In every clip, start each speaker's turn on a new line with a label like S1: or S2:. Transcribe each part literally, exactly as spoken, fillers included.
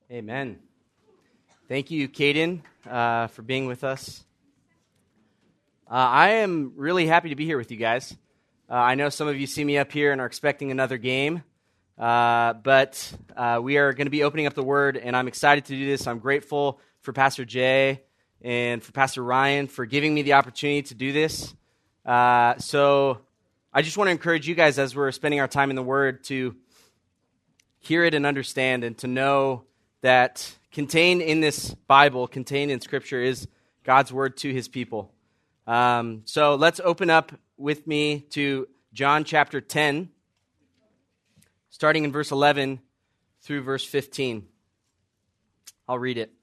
S1: Amen. Thank you, Caden, uh, for being with us. Uh, I am really happy to be here with you guys. Uh, I know some of you see me up here and are expecting another game, uh, but uh, we are going to be opening up the Word, and I'm excited to do this. I'm grateful for Pastor Jay and for Pastor Ryan for giving me the opportunity to do this. Uh, so I just want to encourage you guys as we're spending our time in the Word to hear it and understand, and to know that contained in this Bible, contained in Scripture, is God's Word to His people. Um, so let's open up with me to John chapter ten, starting in verse eleven through verse fifteen. I'll read it.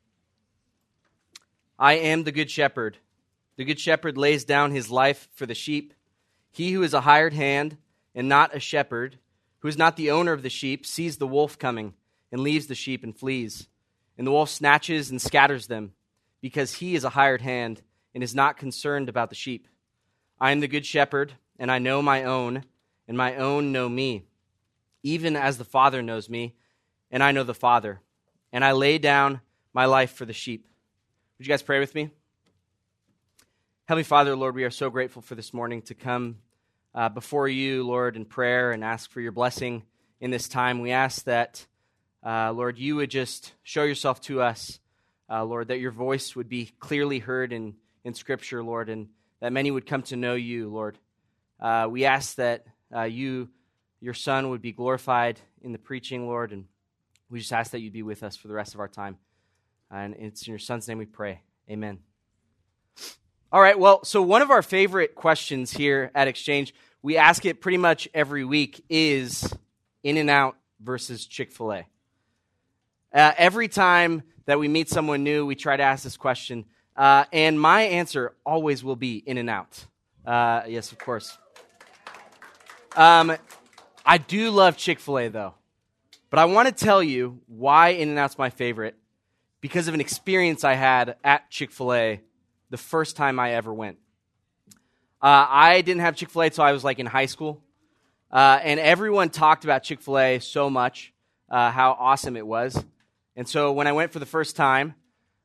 S1: I am the good shepherd. The good shepherd lays down his life for the sheep. He who is a hired hand and not a shepherd, who is not the owner of the sheep, sees the wolf coming and leaves the sheep and flees. And the wolf snatches and scatters them, because he is a hired hand and is not concerned about the sheep. I am the good shepherd, and I know my own, and my own know me, even as the Father knows me, and I know the Father. And I lay down my life for the sheep. Would you guys pray with me? Heavenly Father, Lord, we are so grateful for this morning to come uh, before you, Lord, in prayer and ask for your blessing in this time. We ask that Uh, Lord, you would just show yourself to us, uh, Lord, that your voice would be clearly heard in, in Scripture, Lord, and that many would come to know you, Lord. Uh, we ask that uh, you, your Son, would be glorified in the preaching, Lord, and we just ask that you'd be with us for the rest of our time. And it's in your Son's name we pray. Amen. All right, well, so one of our favorite questions here at Exchange, we ask it pretty much every week, is In-N-Out versus Chick-fil-A. Uh, every time that we meet someone new, we try to ask this question, uh, and my answer always will be In-N-Out. Uh, yes, of course. Um, I do love Chick-fil-A, though, but I want to tell you why In-N-Out's my favorite, because of an experience I had at Chick-fil-A the first time I ever went. Uh, I didn't have Chick-fil-A until I was like in high school, uh, and everyone talked about Chick-fil-A so much, uh, how awesome it was. And so when I went for the first time,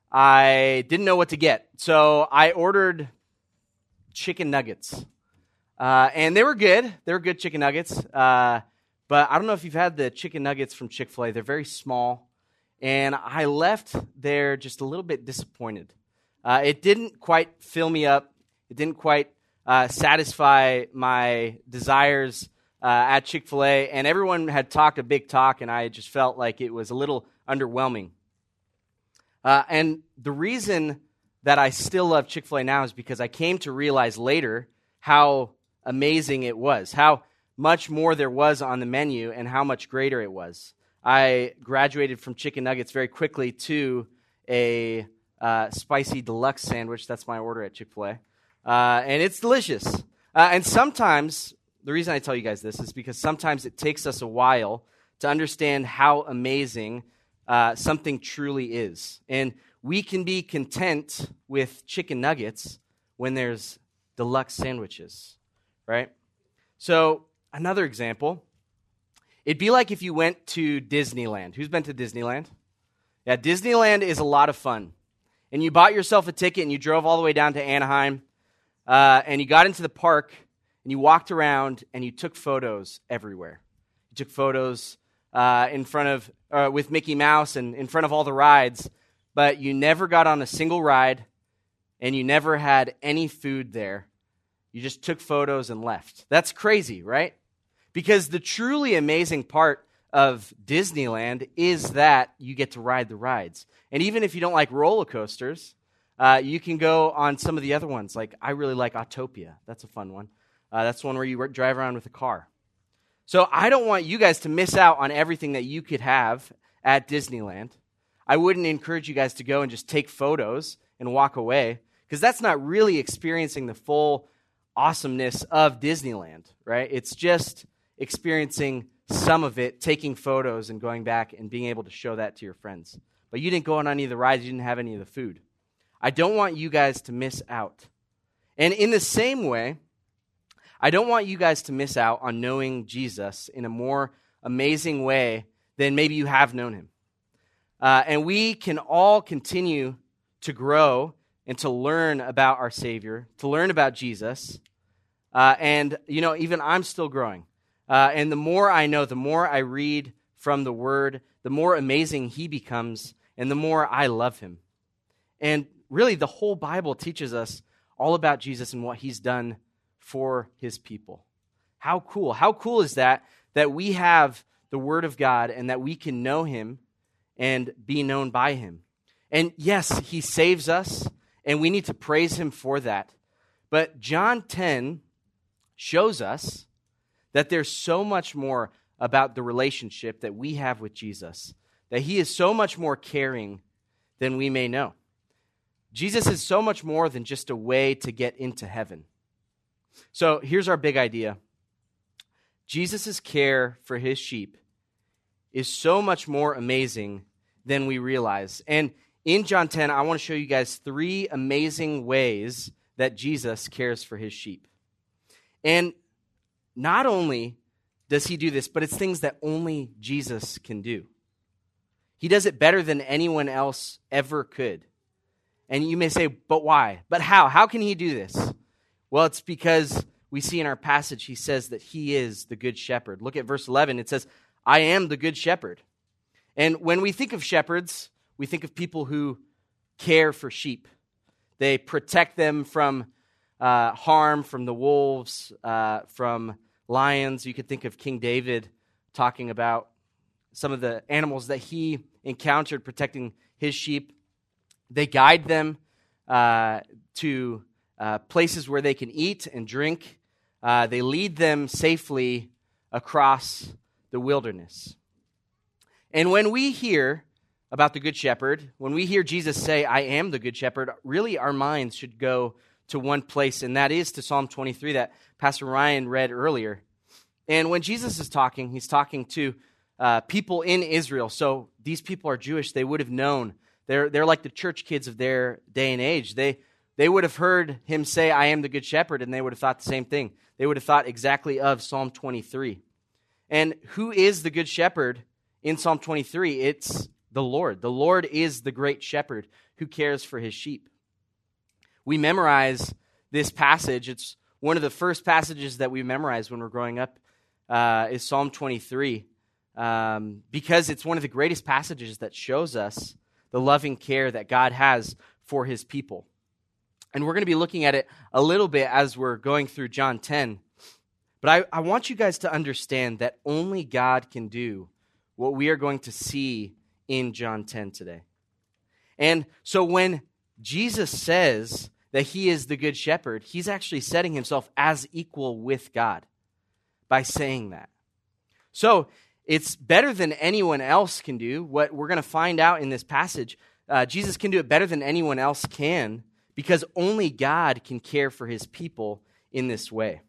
S1: I didn't know what to get. So I ordered chicken nuggets. Uh, and they were good. They were good chicken nuggets. Uh, but I don't know if you've had the chicken nuggets from Chick-fil-A. They're very small. And I left there just a little bit disappointed. Uh, it didn't quite fill me up. It didn't quite uh, satisfy my desires uh, at Chick-fil-A. And everyone had talked a big talk, and I just felt like it was a little underwhelming. Uh, and the reason that I still love Chick-fil-A now is because I came to realize later how amazing it was, how much more there was on the menu, and how much greater it was. I graduated from chicken nuggets very quickly to a uh, spicy deluxe sandwich. That's my order at Chick-fil-A. Uh, and it's delicious. Uh, and sometimes, the reason I tell you guys this is because sometimes it takes us a while to understand how amazing Uh, something truly is. And we can be content with chicken nuggets when there's deluxe sandwiches, right? So, another example, it'd be like if you went to Disneyland. Who's been to Disneyland? Yeah, Disneyland is a lot of fun. And you bought yourself a ticket and you drove all the way down to Anaheim, uh, and you got into the park, and you walked around, and you took photos everywhere. You took photos Uh, in front of, uh, with Mickey Mouse and in front of all the rides, but you never got on a single ride, and you never had any food there. You just took photos and left. That's crazy, right? Because the truly amazing part of Disneyland is that you get to ride the rides. And even if you don't like roller coasters, uh, you can go on some of the other ones. Like, I really like Autopia. That's a fun one. Uh, that's one where you work, drive around with a car. So I don't want you guys to miss out on everything that you could have at Disneyland. I wouldn't encourage you guys to go and just take photos and walk away, because that's not really experiencing the full awesomeness of Disneyland, right? It's just experiencing some of it, taking photos and going back and being able to show that to your friends. But you didn't go on any of the rides, you didn't have any of the food. I don't want you guys to miss out. And in the same way, I don't want you guys to miss out on knowing Jesus in a more amazing way than maybe you have known him. Uh, and we can all continue to grow and to learn about our Savior, to learn about Jesus. Uh, and, you know, even I'm still growing. Uh, and the more I know, the more I read from the Word, the more amazing He becomes, and the more I love Him. And really, the whole Bible teaches us all about Jesus and what He's done for His people. How cool. How cool is that, that we have the Word of God and that we can know Him and be known by Him. And yes, He saves us, and we need to praise Him for that. But John ten shows us that there's so much more about the relationship that we have with Jesus, that He is so much more caring than we may know. Jesus is so much more than just a way to get into heaven. So here's our big idea. Jesus' care for His sheep is so much more amazing than we realize. And in John ten, I want to show you guys three amazing ways that Jesus cares for His sheep. And not only does He do this, but it's things that only Jesus can do. He does it better than anyone else ever could. And you may say, but why? But how? How can He do this? Well, it's because we see in our passage, He says that He is the good shepherd. Look at verse eleven. It says, I am the good shepherd. And when we think of shepherds, we think of people who care for sheep. They protect them from uh, harm, from the wolves, uh, from lions. You could think of King David talking about some of the animals that he encountered protecting his sheep. They guide them uh, to uh, places where they can eat and drink. Uh, they lead them safely across the wilderness. And when we hear about the Good Shepherd, when we hear Jesus say, I am the Good Shepherd, really our minds should go to one place, and that is to Psalm twenty-three that Pastor Ryan read earlier. And when Jesus is talking, He's talking to uh, people in Israel. So these people are Jewish. They would have known. They're, they're like the church kids of their day and age. They, they would have heard Him say, I am the Good Shepherd, and they would have thought the same thing. They would have thought exactly of Psalm twenty-three. And who is the Good Shepherd in Psalm twenty-three? It's the Lord. The Lord is the great shepherd who cares for His sheep. We memorize this passage. It's one of the first passages that we memorize when we're growing up uh, is Psalm twenty-three um, because it's one of the greatest passages that shows us the loving care that God has for His people. And we're going to be looking at it a little bit as we're going through John ten. But I, I want you guys to understand that only God can do what we are going to see in John ten today. And so when Jesus says that He is the Good Shepherd, He's actually setting Himself as equal with God by saying that. So it's better than anyone else can do. What we're going to find out in this passage, uh, Jesus can do it better than anyone else can because only God can care for His people in this way.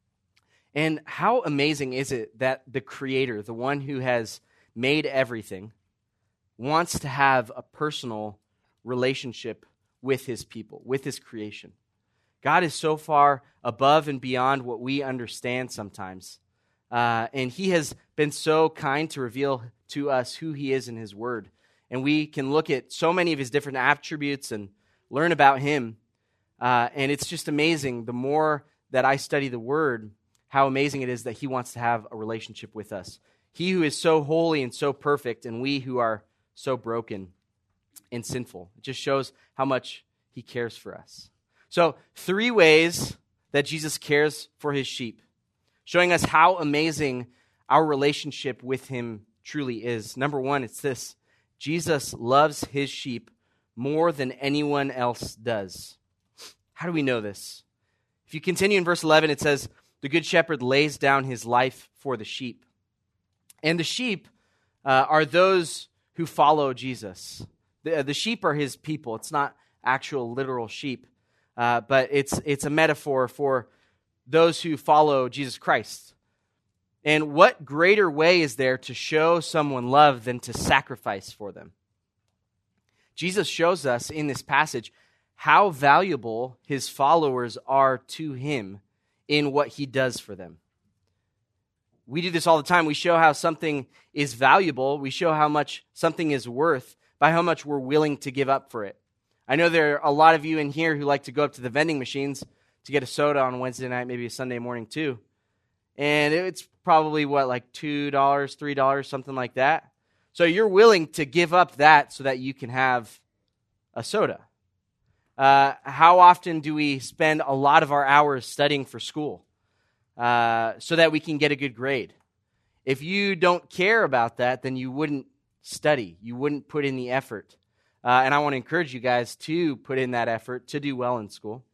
S1: And how amazing is it that the Creator, the one who has made everything, wants to have a personal relationship with His people, with His creation. God is so far above and beyond what we understand sometimes. Uh, and He has been so kind to reveal to us who He is in His Word. And we can look at so many of His different attributes and learn about Him. Uh, and it's just amazing. The more that I study the Word, how amazing it is that He wants to have a relationship with us. He who is so holy and so perfect, and we who are so broken and sinful. It just shows how much He cares for us. So, three ways that Jesus cares for His sheep, showing us how amazing our relationship with Him truly is. Number one, it's this. Jesus loves His sheep more than anyone else does. How do we know this? If you continue in verse eleven, it says, the Good Shepherd lays down His life for the sheep. And the sheep uh, are those who follow Jesus. The, the sheep are His people. It's not actual literal sheep, uh, but it's it's a metaphor for those who follow Jesus Christ. And what greater way is there to show someone love than to sacrifice for them? Jesus shows us in this passage how valuable His followers are to Him in what He does for them. we do this all the time. We show how something is valuable. We show how much something is worth by how much we're willing to give up for it. I know there are a lot of you in here who like to go up to the vending machines to get a soda on Wednesday night, maybe a Sunday morning too. And it's probably, what, like two dollars, three dollars, something like that. So you're willing to give up that so that you can have a soda. Uh, how often do we spend a lot of our hours studying for school uh, so that we can get a good grade? If you don't care about that, then you wouldn't study. You wouldn't put in the effort. Uh, and I want to encourage you guys to put in that effort to do well in school.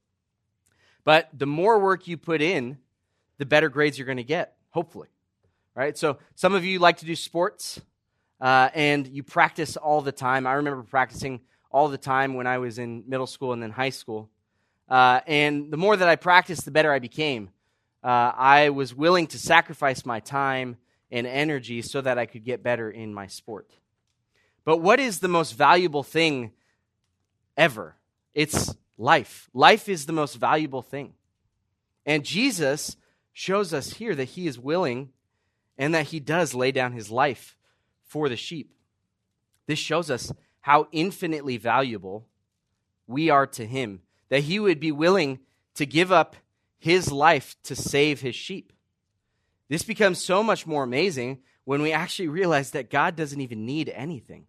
S1: But the more work you put in, the better grades you're going to get, hopefully. Right? So some of you like to do sports, uh, and you practice all the time. I remember practicing all the time when I was in middle school and then high school. Uh, and the more that I practiced, the better I became. Uh, I was willing to sacrifice my time and energy so that I could get better in my sport. But what is the most valuable thing ever? It's life. Life is the most valuable thing. And Jesus shows us here that he is willing and that he does lay down his life for the sheep. This shows us how infinitely valuable we are to him, that he would be willing to give up his life to save his sheep. This becomes so much more amazing when we actually realize that God doesn't even need anything.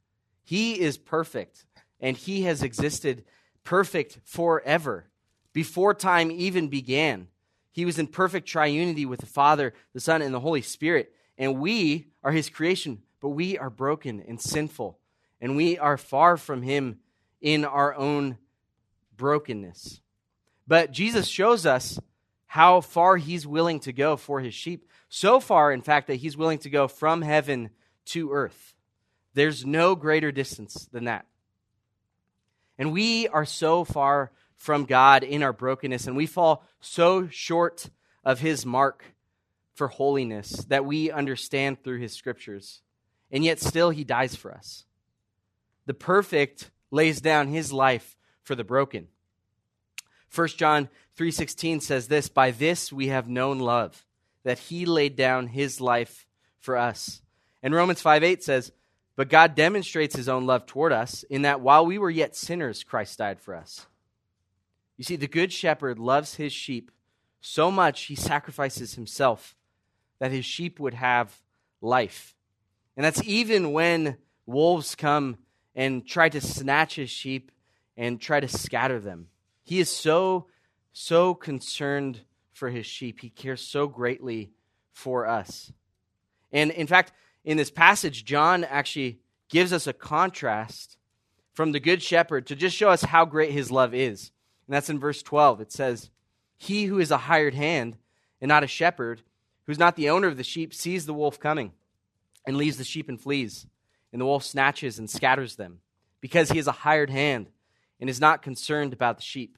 S1: He is perfect, and he has existed perfect forever, before time even began. He was in perfect triunity with the Father, the Son, and the Holy Spirit, and we are his creation, but we are broken and sinful, and we are far from him in our own brokenness. But Jesus shows us how far he's willing to go for his sheep. So far, in fact, that he's willing to go from heaven to earth. There's no greater distance than that. And we are so far from God in our brokenness, and we fall so short of his mark for holiness that we understand through his scriptures. And yet still he dies for us. The perfect lays down his life for the broken. First John three sixteen says this, "By this we have known love, that he laid down his life for us." And Romans five eight says, "But God demonstrates his own love toward us, in that while we were yet sinners, Christ died for us." You see, the good shepherd loves his sheep so much he sacrifices himself that his sheep would have life. And that's even when wolves come and try to snatch his sheep and try to scatter them. He is so, so concerned for his sheep. He cares so greatly for us. And in fact, in this passage, John actually gives us a contrast from the good shepherd to just show us how great his love is. And that's in verse twelve. It says, "He who is a hired hand and not a shepherd, who's not the owner of the sheep, sees the wolf coming and leaves the sheep and flees. And the wolf snatches and scatters them, because he is a hired hand and is not concerned about the sheep."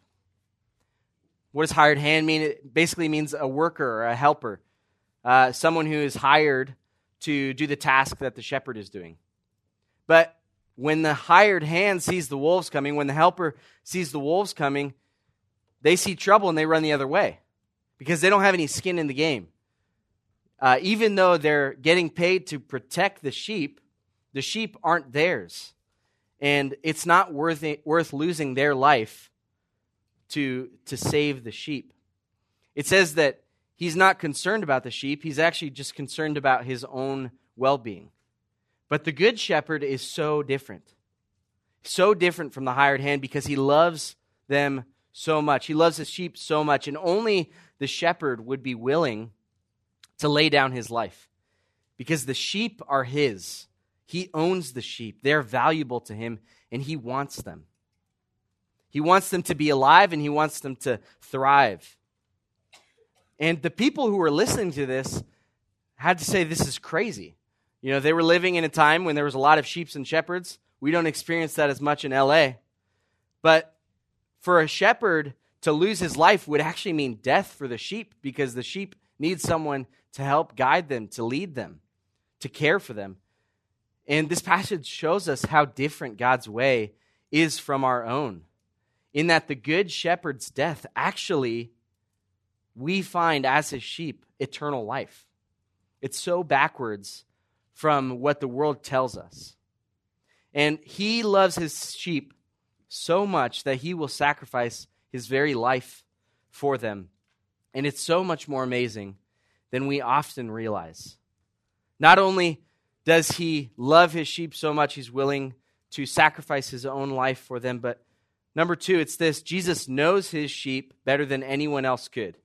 S1: What does hired hand mean? It basically means a worker or a helper, uh, someone who is hired to do the task that the shepherd is doing. But when the hired hand sees the wolves coming, when the helper sees the wolves coming, they see trouble and they run the other way because they don't have any skin in the game. Uh, even though they're getting paid to protect the sheep, the sheep aren't theirs. And it's not worth it, worth losing their life to, to save the sheep. It says that he's not concerned about the sheep. He's actually just concerned about his own well-being. But the good shepherd is so different. So different from the hired hand because he loves them so much. He loves his sheep so much. And only the shepherd would be willing to lay down his life because the sheep are his. He owns the sheep. They're valuable to him, and he wants them. He wants them to be alive, and he wants them to thrive. And the people who were listening to this had to say, this is crazy. You know, they were living in a time when there was a lot of sheep and shepherds. We don't experience that as much in L A. But for a shepherd to lose his life would actually mean death for the sheep because the sheep need someone to help guide them, to lead them, to care for them. And this passage shows us how different God's way is from our own. In that the good shepherd's death, actually, we find as his sheep eternal life. It's so backwards from what the world tells us. And he loves his sheep so much that he will sacrifice his very life for them. And it's so much more amazing than we often realize. Not only does he love his sheep so much, he's willing to sacrifice his own life for them, but number two, it's this: Jesus knows his sheep better than anyone else could.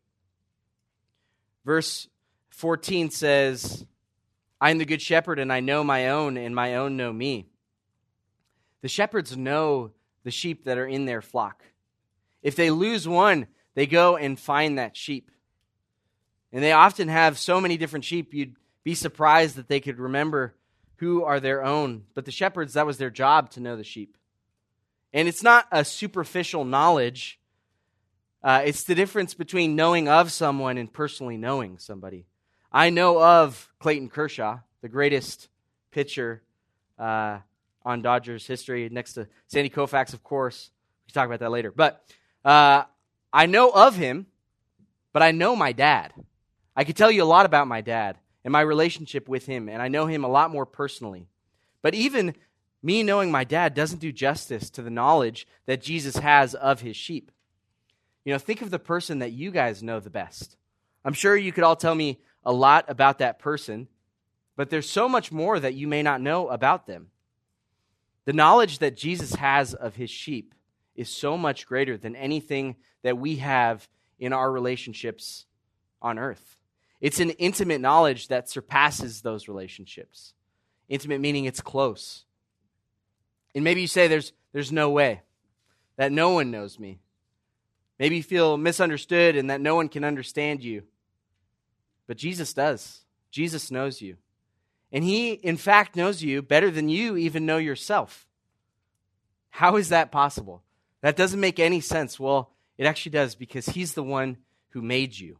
S1: Verse fourteen says, I am the good shepherd, and I know my own, and my own know me. The shepherds know the sheep that are in their flock. If they lose one, they go and find that sheep. And they often have so many different sheep, you'd be surprised that they could remember who are their own. But the shepherds, that was their job, to know the sheep. And it's not a superficial knowledge. Uh, it's the difference between knowing of someone and personally knowing somebody. I know of Clayton Kershaw, the greatest pitcher uh, on Dodgers history, next to Sandy Koufax, of course. We can talk about that later. But uh, I know of him, but I know my dad. I could tell you a lot about my dad and my relationship with him, and I know him a lot more personally. But even me knowing my dad doesn't do justice to the knowledge that Jesus has of his sheep. You know, think of the person that you guys know the best. I'm sure you could all tell me a lot about that person, but there's so much more that you may not know about them. The knowledge that Jesus has of his sheep is so much greater than anything that we have in our relationships on earth. It's an intimate knowledge that surpasses those relationships. Intimate meaning it's close. And maybe you say there's there's no way, that no one knows me. Maybe you feel misunderstood and that no one can understand you. But Jesus does. Jesus knows you. And he, in fact, knows you better than you even know yourself. How is that possible? That doesn't make any sense. Well, it actually does, because he's the one who made you.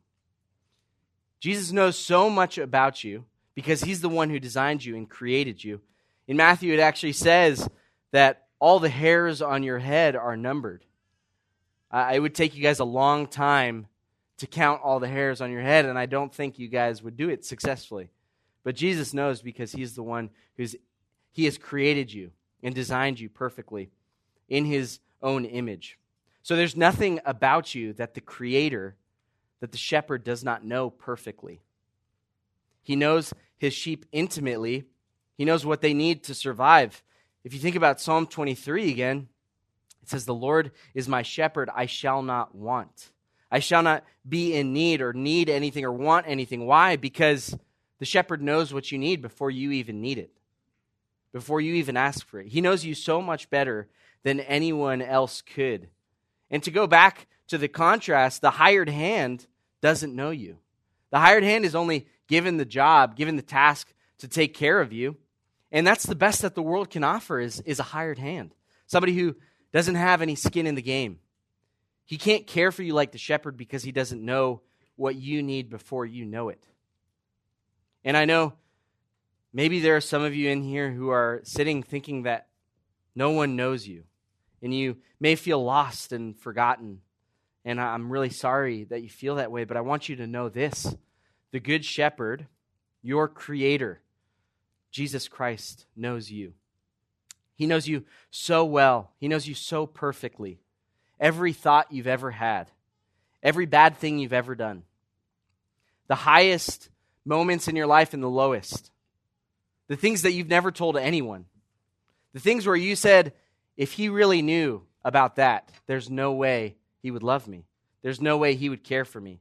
S1: Jesus knows so much about you because he's the one who designed you and created you. In Matthew, it actually says that all the hairs on your head are numbered. Uh, it would take you guys a long time to count all the hairs on your head, and I don't think you guys would do it successfully. But Jesus knows, because he's the one who's he has created you and designed you perfectly in his own image. So there's nothing about you that the Creator, that the shepherd does not know perfectly. He knows his sheep intimately. He knows what they need to survive. If you think about Psalm twenty-three again, it says, the Lord is my shepherd, I shall not want. I shall not be in need or need anything or want anything. Why? Because the shepherd knows what you need before you even need it, before you even ask for it. He knows you so much better than anyone else could. And to go back to the contrast, the hired hand doesn't know you. The hired hand is only given the job, given the task to take care of you. And that's the best that the world can offer is, is a hired hand. Somebody who doesn't have any skin in the game. He can't care for you like the shepherd because he doesn't know what you need before you know it. And I know maybe there are some of you in here who are sitting thinking that no one knows you. And you may feel lost and forgotten. And I'm really sorry that you feel that way, but I want you to know this. The Good Shepherd, your Creator, Jesus Christ, knows you. He knows you so well. He knows you so perfectly. Every thought you've ever had. Every bad thing you've ever done. The highest moments in your life and the lowest. The things that you've never told anyone. The things where you said, if he really knew about that, there's no way he would love me. There's no way he would care for me.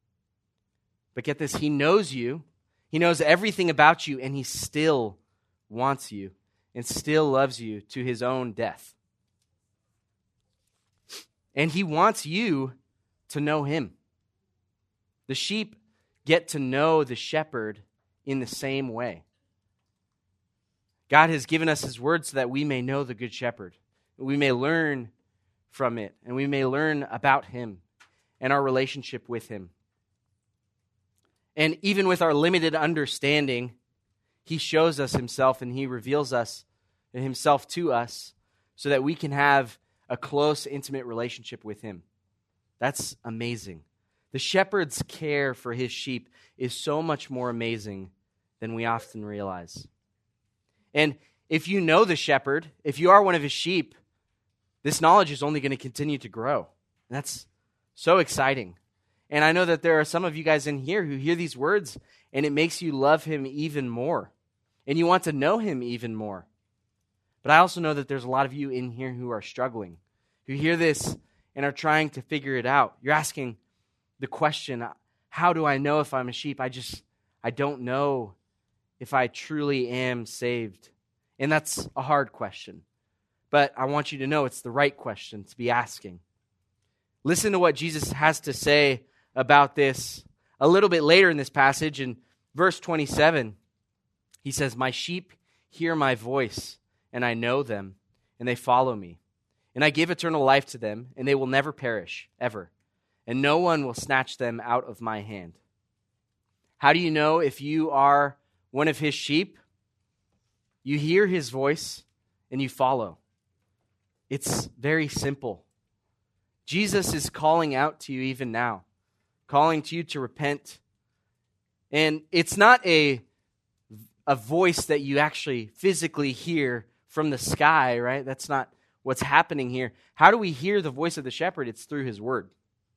S1: But get this, he knows you. He knows everything about you, and he still wants you and still loves you to his own death. And he wants you to know him. The sheep get to know the shepherd in the same way. God has given us his word so that we may know the good shepherd. We may learn from it, and we may learn about him and our relationship with him. And even with our limited understanding, he shows us himself and he reveals us and himself to us so that we can have a close, intimate relationship with him. That's amazing. The shepherd's care for his sheep is so much more amazing than we often realize. And if you know the shepherd, if you are one of his sheep, this knowledge is only going to continue to grow. And that's so exciting. And I know that there are some of you guys in here who hear these words and it makes you love him even more. And you want to know him even more. But I also know that there's a lot of you in here who are struggling, who hear this and are trying to figure it out. You're asking the question, how do I know if I'm a sheep? I just, I don't know if I truly am saved. And that's a hard question. But I want you to know it's the right question to be asking. Listen to what Jesus has to say about this a little bit later in this passage. In verse twenty-seven, he says, "My sheep hear my voice, and I know them, and they follow me. And I give eternal life to them, and they will never perish, ever. And no one will snatch them out of my hand." How do you know if you are one of his sheep? You hear his voice, and you follow. It's very simple. Jesus is calling out to you even now, calling to you to repent. And it's not a, a voice that you actually physically hear from the sky, right? That's not what's happening here. How do we hear the voice of the shepherd? It's through his word.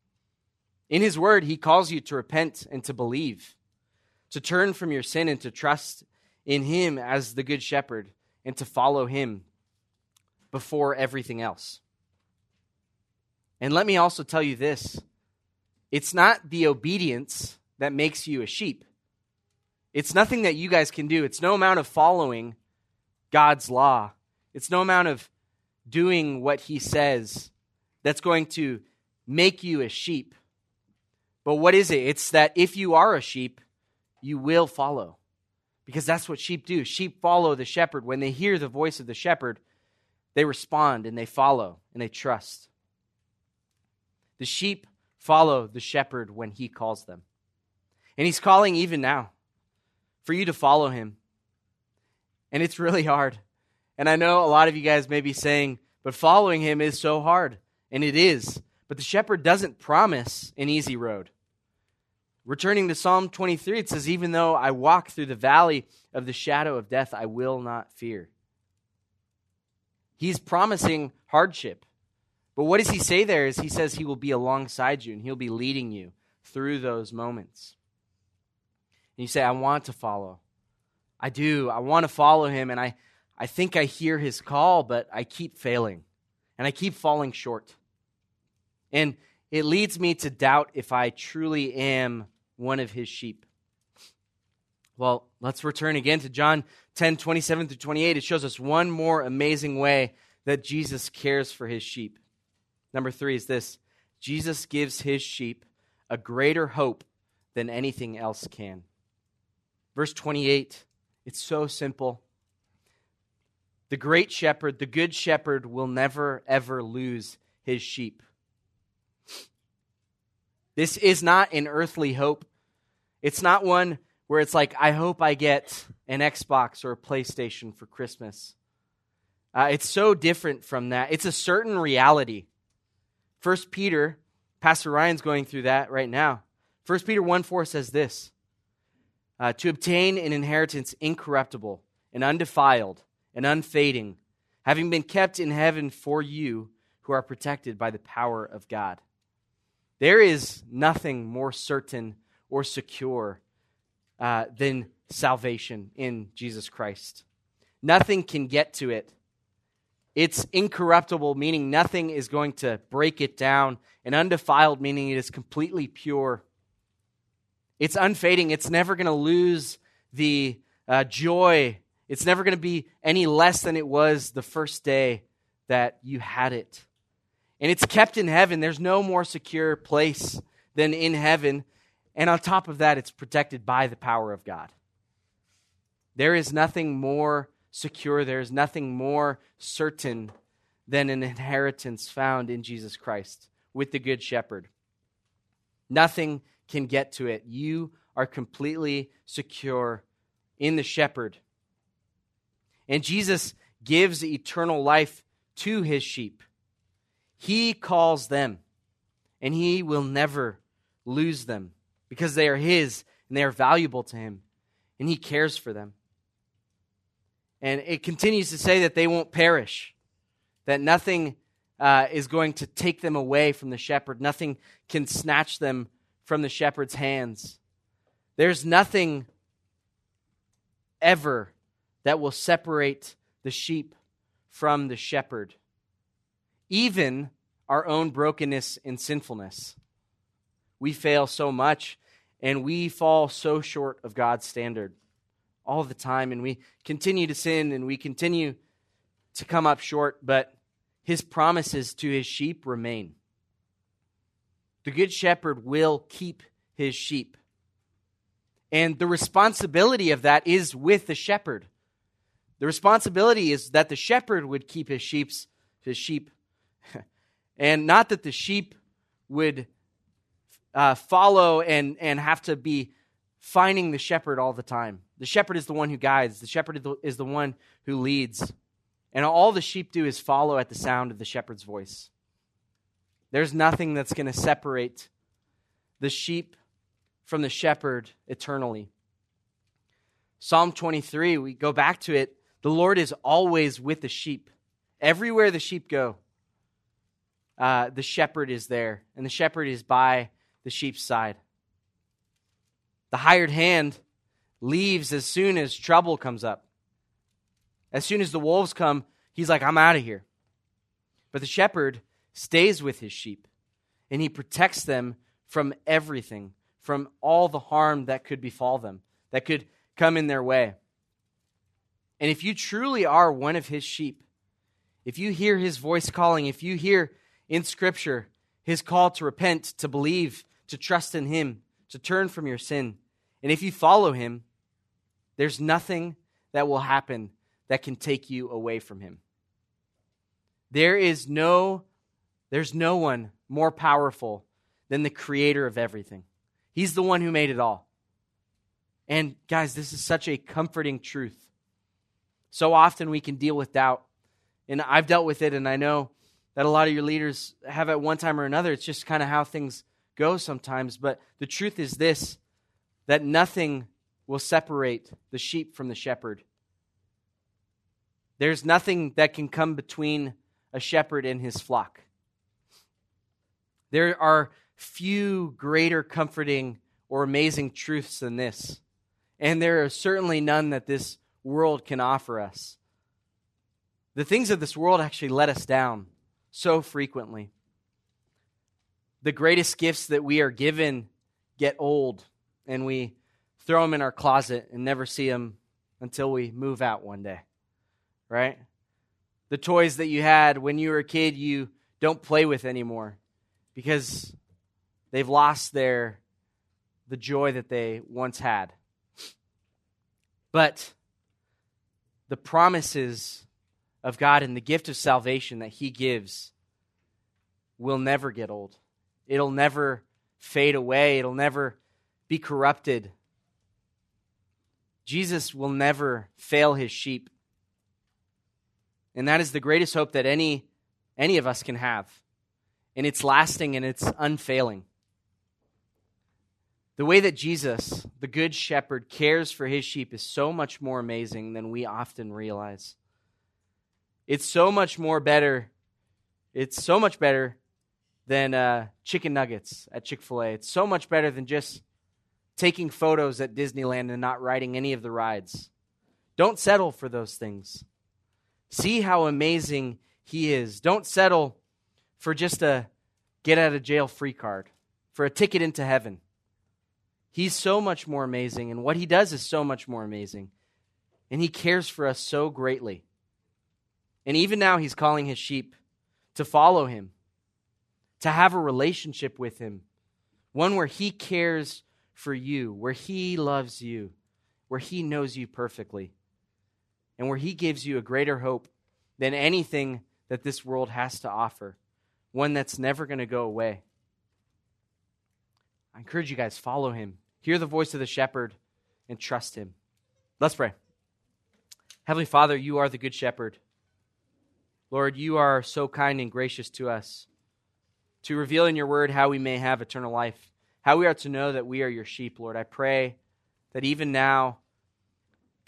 S1: In his word, he calls you to repent and to believe, to turn from your sin and to trust in him as the good shepherd and to follow him before everything else. And let me also tell you this. It's not the obedience that makes you a sheep. It's nothing that you guys can do. It's no amount of following God's law. It's no amount of doing what he says that's going to make you a sheep. But what is it? It's that if you are a sheep, you will follow. Because that's what sheep do. Sheep follow the shepherd. When they hear the voice of the shepherd, they respond and they follow and they trust. The sheep follow the shepherd when he calls them. And he's calling even now for you to follow him. And it's really hard. And I know a lot of you guys may be saying, but following him is so hard. And it is. But the shepherd doesn't promise an easy road. Returning to Psalm twenty-three, it says, "Even though I walk through the valley of the shadow of death, I will not fear." He's promising hardship. But what does he say there is he says he will be alongside you and he'll be leading you through those moments. And you say, I want to follow. I do. I want to follow him, and I, I think I hear his call, but I keep failing and I keep falling short. And it leads me to doubt if I truly am one of his sheep. Well, let's return again to John ten, twenty-seven through twenty-eight. It shows us one more amazing way that Jesus cares for his sheep. Number three is this: Jesus gives his sheep a greater hope than anything else can. Verse twenty-eight, it's so simple. The great shepherd, the good shepherd, will never, ever lose his sheep. This is not an earthly hope. It's not one where it's like, I hope I get an Xbox or a PlayStation for Christmas. Uh, it's so different from that. It's a certain reality. First Peter, Pastor Ryan's going through that right now. First Peter one four says this: uh, to obtain an inheritance incorruptible and undefiled and unfading, having been kept in heaven for you who are protected by the power of God. There is nothing more certain or secure uh, than salvation in Jesus Christ. Nothing can get to it. It's incorruptible, meaning nothing is going to break it down, and undefiled, meaning it is completely pure. It's unfading. It's never going to lose the uh, joy. It's never going to be any less than it was the first day that you had it. And it's kept in heaven. There's no more secure place than in heaven. And on top of that, it's protected by the power of God. There is nothing more secure. There is nothing more certain than an inheritance found in Jesus Christ with the Good Shepherd. Nothing can get to it. You are completely secure in the Shepherd. And Jesus gives eternal life to his sheep. He calls them, and he will never lose them because they are his and they are valuable to him. and he cares for them. And it continues to say that they won't perish, that nothing uh, is going to take them away from the shepherd. Nothing can snatch them from the shepherd's hands. There's nothing ever that will separate the sheep from the shepherd, even our own brokenness and sinfulness. We fail so much, and we fall so short of God's standard all the time, and we continue to sin, and we continue to come up short, but his promises to his sheep remain. The good shepherd will keep his sheep. And the responsibility of that is with the shepherd. The responsibility is that the shepherd would keep his sheep's his sheep, and not that the sheep would uh, follow and, and have to be finding the shepherd all the time. The shepherd is the one who guides. The shepherd is the one who leads. And all the sheep do is follow at the sound of the shepherd's voice. There's nothing that's going to separate the sheep from the shepherd eternally. Psalm twenty-three, we go back to it. The Lord is always with the sheep. Everywhere the sheep go, uh, the shepherd is there, and the shepherd is by the sheep's side. The hired hand leaves as soon as trouble comes up. As soon as the wolves come, he's like, I'm out of here. But the shepherd stays with his sheep, and he protects them from everything, from all the harm that could befall them, that could come in their way. And if you truly are one of his sheep, if you hear his voice calling, if you hear in Scripture his call to repent, to believe, to trust in him, to turn from your sin, and if you follow him, there's nothing that will happen that can take you away from him. There is no, there's no one more powerful than the creator of everything. He's the one who made it all. And guys, this is such a comforting truth. So often we can deal with doubt. And I've dealt with it, and I know that a lot of your leaders have at one time or another. It's just kind of how things go sometimes. But the truth is this, that nothing will separate the sheep from the shepherd. There's nothing that can come between a shepherd and his flock. There are few greater comforting or amazing truths than this. And there are certainly none that this world can offer us. The things of this world actually let us down so frequently. The greatest gifts that we are given get old, and we throw them in our closet and never see them until we move out one day, right? The toys that you had when you were a kid, you don't play with anymore because they've lost their the joy that they once had. But the promises of God and the gift of salvation that he gives will never get old. It'll never fade away. It'll never be corrupted. Jesus will never fail his sheep. And that is the greatest hope that any, any of us can have. And it's lasting and it's unfailing. The way that Jesus, the Good Shepherd, cares for his sheep is so much more amazing than we often realize. It's so much more better. It's so much better than uh, chicken nuggets at Chick-fil-A. It's so much better than just taking photos at Disneyland and not riding any of the rides. Don't settle for those things. See how amazing he is. Don't settle for just a get-out-of-jail-free card, for a ticket into heaven. He's so much more amazing, and what he does is so much more amazing. And he cares for us so greatly. And even now he's calling his sheep to follow him, to have a relationship with him, one where he cares for you, where he loves you, where he knows you perfectly, and where he gives you a greater hope than anything that this world has to offer, one that's never going to go away. I encourage you guys, follow him. Hear the voice of the shepherd and trust him. Let's pray. Heavenly Father, you are the Good Shepherd. Lord, you are so kind and gracious to us to reveal in your word how we may have eternal life, how we are to know that we are your sheep, Lord. I pray that even now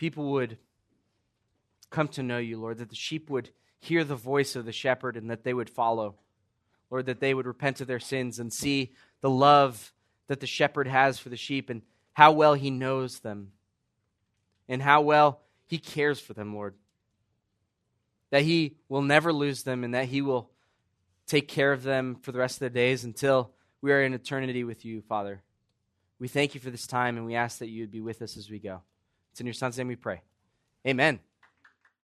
S1: people would come to know you, Lord, that the sheep would hear the voice of the shepherd and that they would follow. Lord, that they would repent of their sins and see the love that the shepherd has for the sheep and how well he knows them and how well he cares for them, Lord. That he will never lose them and that he will take care of them for the rest of their days until we are in eternity with you, Father. We thank you for this time and we ask that you would be with us as we go. It's in your Son's name we pray. Amen.